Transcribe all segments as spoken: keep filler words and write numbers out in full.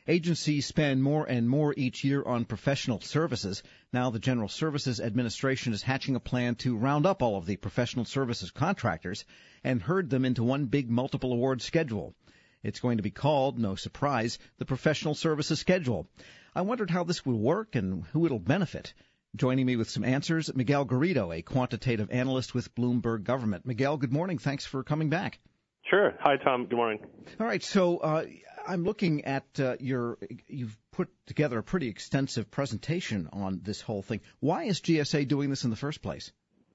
Agencies spend more and more each year on professional services. Now the General Services Administration is hatching a plan to round up all of the professional services contractors and herd them into one big multiple award schedule. It's going to be called, no surprise, the Professional Services Schedule. I wondered how this will work and who it'll benefit. Joining me with some answers, Miguel Garrido, a quantitative analyst with Bloomberg Government. Miguel, good morning. Thanks for coming back. Sure. Hi, Tom. Good morning. All right. So uh, I'm looking at uh, your – you've put together a pretty extensive presentation on this whole thing. Why is G S A doing this in the first place?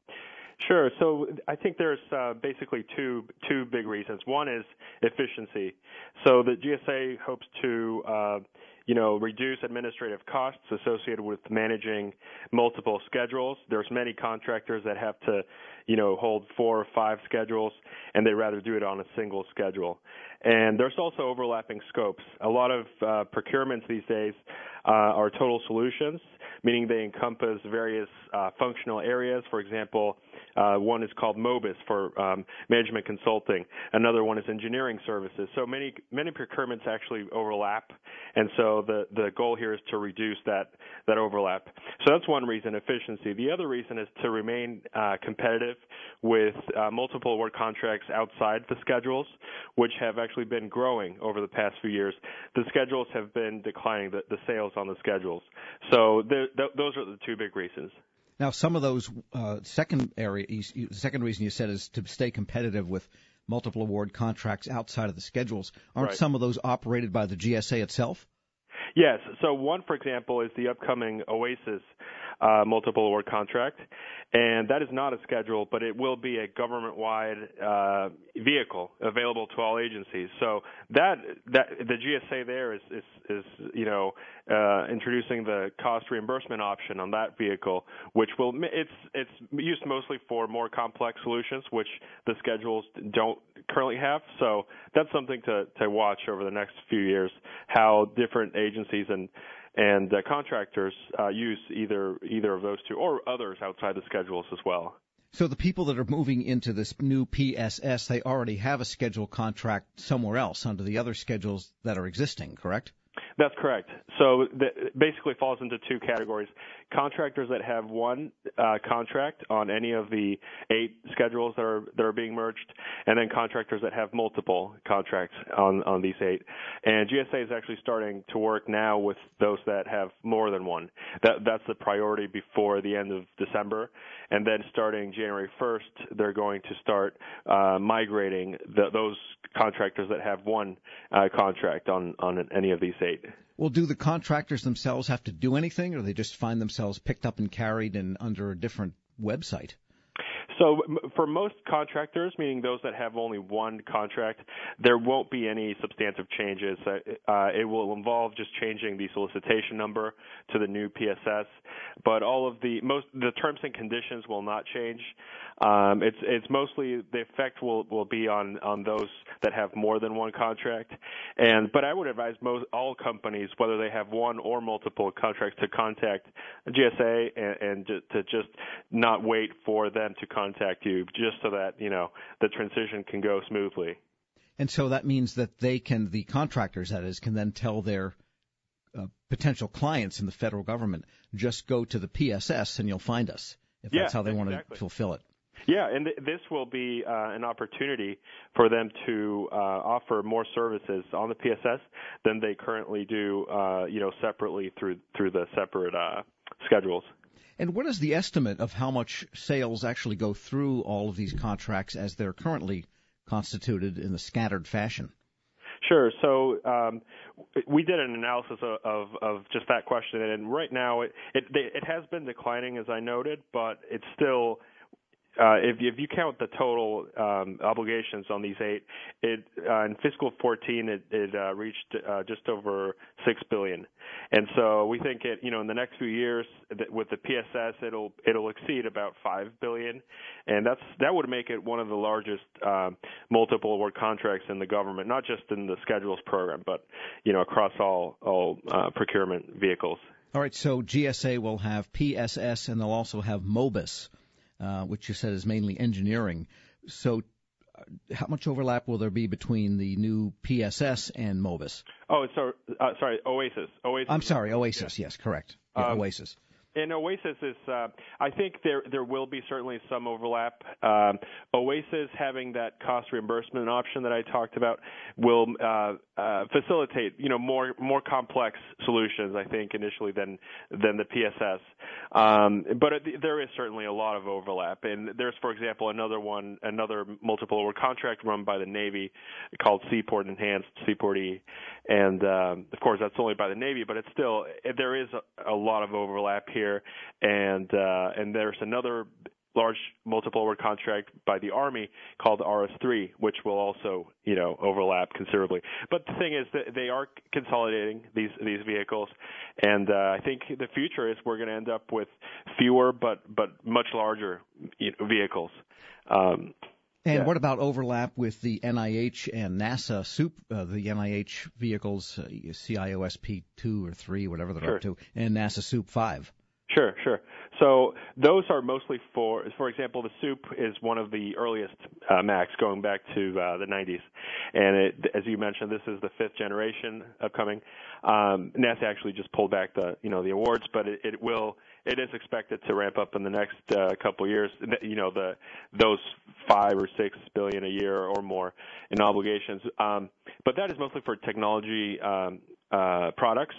Sure. So I think there's uh, basically two two big reasons. One is efficiency. So the G S A hopes to uh, you know, reduce administrative costs associated with managing multiple schedules. There's many contractors that have to, you know, hold four or five schedules, and they rather do it on a single schedule. And there's also overlapping scopes. A lot of uh, procurements these days uh, are total solutions, meaning they encompass various uh, functional areas. For example, uh, one is called MOBIS for um, management consulting. Another one is engineering services. So many many procurements actually overlap, and so the, the goal here is to reduce that, that overlap. So that's one reason, efficiency. The other reason is to remain uh, competitive with uh, multiple award contracts outside the schedules, which have actually been growing over the past few years. The schedules have been declining, the, the sales on the schedules. So the, the, those are the two big reasons. Now, some of those uh, second area, the second reason you said is to stay competitive with multiple award contracts outside of the schedules. Aren't Right. some of those operated by the G S A itself? Yes. So one, for example, is the upcoming OASIS uh, multiple award contract, and that is not a schedule, but it will be a government-wide uh, vehicle available to all agencies. So that that the G S A there is is, is you know uh, introducing the cost reimbursement option on that vehicle, which will it's it's used mostly for more complex solutions, which the schedules don't currently have. So that's something to to watch over the next few years, how different agencies and and uh, contractors uh, use either either of those two or others outside the schedules as well. So the people that are moving into this new P S S, they already have a schedule contract somewhere else under the other schedules that are existing, correct? That's correct. So it basically falls into two categories. Contractors that have one uh, contract on any of the eight schedules that are that are being merged, and then contractors that have multiple contracts on, on these eight. And G S A is actually starting to work now with those that have more than one. That That's the priority before the end of December. And then starting January first, they're going to start uh, migrating the, those contractors that have one uh, contract on, on any of these eight. Well, do the contractors themselves have to do anything, or they just find themselves picked up and carried and under a different website? So for most contractors, meaning those that have only one contract, there won't be any substantive changes. Uh, it will involve just changing the solicitation number to the new P S S, but all of the most the terms and conditions will not change. Um, it's it's mostly the effect will will be on on those that have more than one contract. And but I would advise most all companies, whether they have one or multiple contracts, to contact G S A and, and to, to just not wait for them to contact contact you, just so that, you know, the transition can go smoothly. And so that means that they can, the contractors, that is, can then tell their uh, potential clients in the federal government, just go to the P S S and you'll find us, if yeah, that's how they exactly. want to fulfill it. Yeah, and th- this will be uh, an opportunity for them to uh, offer more services on the P S S than they currently do, uh, you know, separately through through the separate uh, schedules. And what is the estimate of how much sales actually go through all of these contracts as they're currently constituted in a scattered fashion? Sure. So um, we did an analysis of, of, of just that question, and right now it, it it has been declining, as I noted, but it's still Uh, if, if you count the total um, obligations on these eight, it uh, in fiscal fourteen it, it uh, reached uh, just over six billion, and so we think it, you know, in the next few years that with the P S S it'll it'll exceed about five billion, and that's that would make it one of the largest uh, multiple award contracts in the government, not just in the schedules program, but you know across all all uh, procurement vehicles. All right, so G S A will have P S S and they'll also have MOBIS. Uh, which you said is mainly engineering. So how much overlap will there be between the new P S S and MOBIS? Oh, so uh, sorry, Oasis. Oasis. I'm sorry, Oasis. Yeah. Yes, correct. Yeah, Um, Oasis. And Oasis is, uh, I think there there will be certainly some overlap. Um, Oasis having that cost reimbursement option that I talked about will uh, uh, facilitate, you know, more more complex solutions. I think initially than than the P S S. Um, but it, there is certainly a lot of overlap. And there's, for example, another one, another multiple award contract run by the Navy called Seaport Enhanced, Seaport E. And um, of course, that's only by the Navy, but it's still there is a, a lot of overlap here. Here, and uh, and there's another large multiple award contract by the Army called R S three, which will also, you know, overlap considerably. But the thing is that they are consolidating these these vehicles, and uh, I think the future is we're going to end up with fewer but but much larger, you know, vehicles. Um, And yeah. what about overlap with the N I H and NASA SOUP, uh, the N I H vehicles, uh, C I O S P two or three, whatever they're Sure. up to, and NASA SOUP five? Sure, sure. So those are mostly for, for example, the SOUP is one of the earliest uh, Macs going back to uh, the nineties. And it, as you mentioned, this is the fifth generation upcoming. Um, NASA actually just pulled back the, you know, the awards, but it, it will, it is expected to ramp up in the next uh, couple of years. You know, the those five or six billion a year or more in obligations. Um, but that is mostly for technology um, uh, products.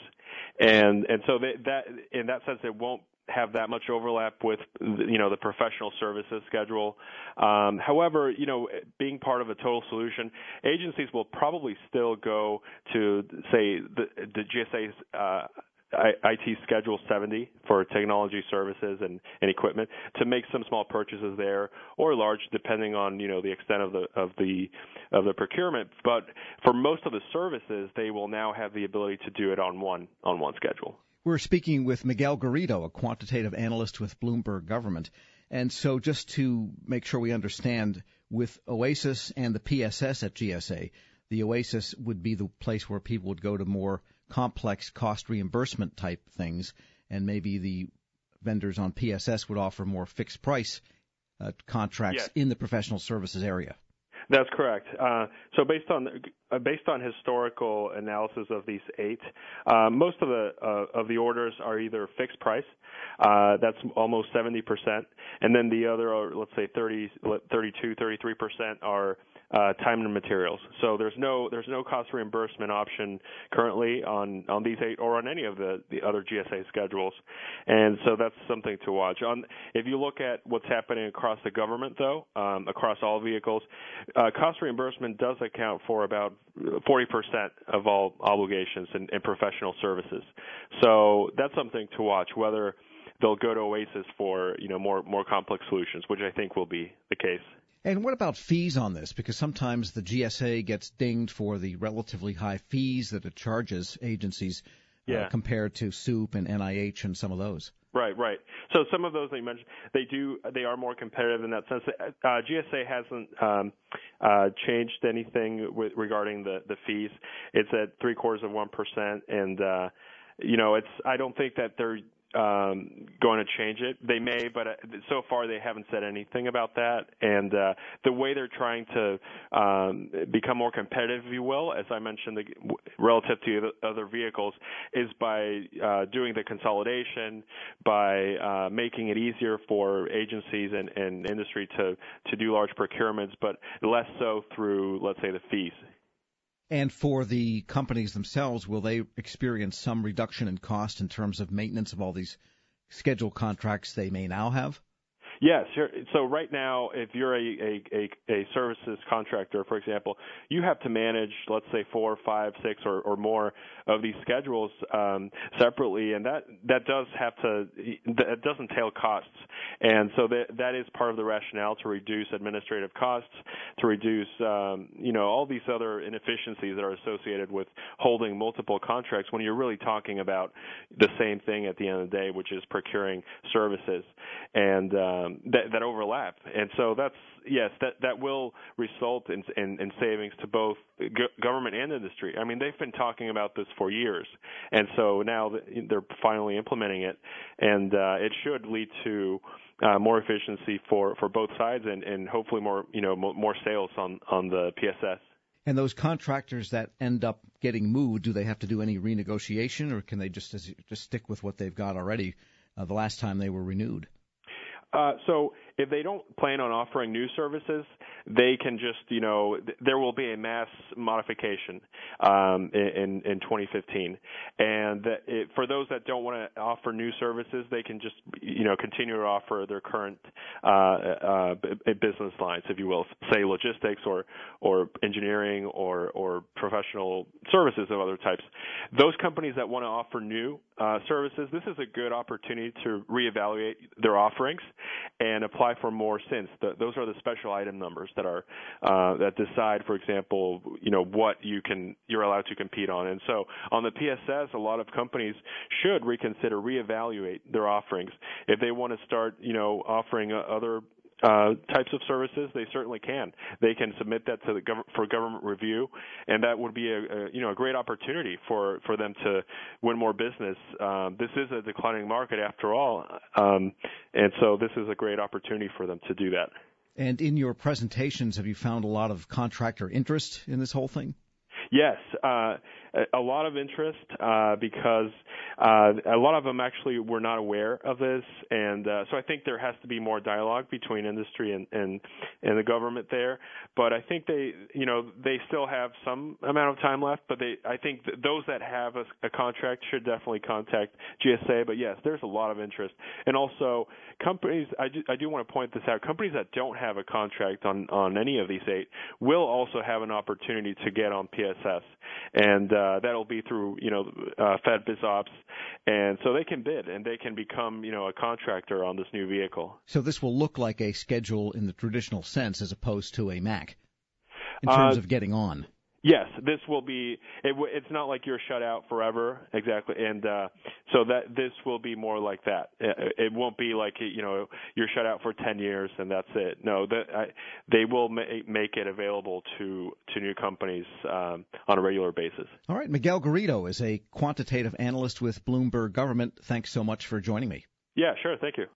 And and so that, that in that sense, it won't have that much overlap with, you know, the professional services schedule. Um, however, you know, being part of a total solution, agencies will probably still go to, say, the, the G S A's uh, I T Schedule seventy for technology services and, and equipment to make some small purchases there, or large, depending on, you know, the extent of the of the of the procurement. But for most of the services, they will now have the ability to do it on one on one schedule. We're speaking with Miguel Garrido, a quantitative analyst with Bloomberg Government. And so just to make sure we understand, with Oasis and the P S S at G S A, the Oasis would be the place where people would go to more complex cost reimbursement type things, and maybe the vendors on P S S would offer more fixed price uh, contracts Yes. in the professional services area. That's correct. Uh, so based on uh, based on historical analysis of these eight, uh, most of the uh, of the orders are either fixed price. Uh, that's almost seventy percent, and then the other, are, let's say, thirty, thirty-two, thirty-three percent are uh, time and materials. So there's no there's no cost reimbursement option currently on, on these eight or on any of the, the other G S A schedules, and so that's something to watch. On if you look at what's happening across the government, though, um, across all vehicles, uh, cost reimbursement does account for about forty percent of all obligations in, in professional services. So that's something to watch, whether they'll go to Oasis for, you know, more more complex solutions, which I think will be the case. And what about fees on this? Because sometimes the G S A gets dinged for the relatively high fees that it charges agencies yeah. uh, compared to SOUP and N I H and some of those. Right, right. So some of those they mentioned, they do, they are more competitive in that sense. Uh, G S A hasn't um, uh, changed anything with, regarding the, the fees. It's at three quarters of one percent, and uh, you know, it's. I don't think that they're um, going to change it. They may, but uh, so far they haven't said anything about that. And uh, the way they're trying to um, become more competitive, if you will, as I mentioned, the, relative to the other vehicles, is by uh, doing the consolidation, by uh, making it easier for agencies and, and industry to, to do large procurements, but less so through, let's say, the fees. And for the companies themselves, will they experience some reduction in cost in terms of maintenance of all these scheduled contracts they may now have? Yes. So right now, if you're a, a, a, a services contractor, for example, you have to manage, let's say, four, five, six, or, or more of these schedules um, separately, and that, that does have to that does entail costs. And so that that is part of the rationale to reduce administrative costs, to reduce um, you know all these other inefficiencies that are associated with holding multiple contracts when you're really talking about the same thing at the end of the day, which is procuring services. And um, That, that overlap, and so that's yes, that that will result in in, in savings to both go- government and industry. I mean, they've been talking about this for years, and so now they're finally implementing it, and uh, it should lead to uh, more efficiency for, for both sides, and, and hopefully more you know more, more sales on, on the P S S. And those contractors that end up getting moved, do they have to do any renegotiation, or can they just just stick with what they've got already uh, the last time they were renewed? Uh, so if they don't plan on offering new services, they can just, you know, th- there will be a mass modification um, in, in twenty fifteen. And that it, for those that don't want to offer new services, they can just, you know, continue to offer their current uh, uh, business lines, if you will, say logistics or or engineering or, or professional services of other types. Those companies that want to offer new uh, services, this is a good opportunity to reevaluate their offerings and apply for more S I Ns. The, those are the special item numbers that are uh, that decide, for example, you know what you can you're allowed to compete on. And so on the P S S, a lot of companies should reconsider, reevaluate their offerings if they want to start, you know, offering uh, other. Uh, types of services, they certainly can. They can submit that to the gov- for government review, and that would be a, a you know a great opportunity for, for them to win more business. Um, this is a declining market after all, um, and so this is a great opportunity for them to do that. And in your presentations, have you found a lot of contractor interest in this whole thing? Yes, uh, a lot of interest uh, because uh, a lot of them actually were not aware of this, and uh, so I think there has to be more dialogue between industry and, and and the government there. But I think they, you know, they still have some amount of time left. But they, I think th- those that have a, a contract should definitely contact G S A. But yes, there's a lot of interest, and also companies. I do, I do want to point this out. Companies that don't have a contract on on any of these eight will also have an opportunity to get on P S S, and uh, that'll be through you know uh, FedBizOps, and so they can bid and they can become you know a contractor on this new vehicle. So this will look like a schedule in the traditional sense as opposed to a M A C in terms uh, of getting on. Yes, this will be. It, it's not like you're shut out forever, exactly, and uh, so that this will be more like that. It, it won't be like you know you're shut out for ten years and that's it. No, that I, they will ma- make it available to to new companies um, on a regular basis. All right, Miguel Garrido is a quantitative analyst with Bloomberg Government. Thanks so much for joining me. Yeah, sure. Thank you.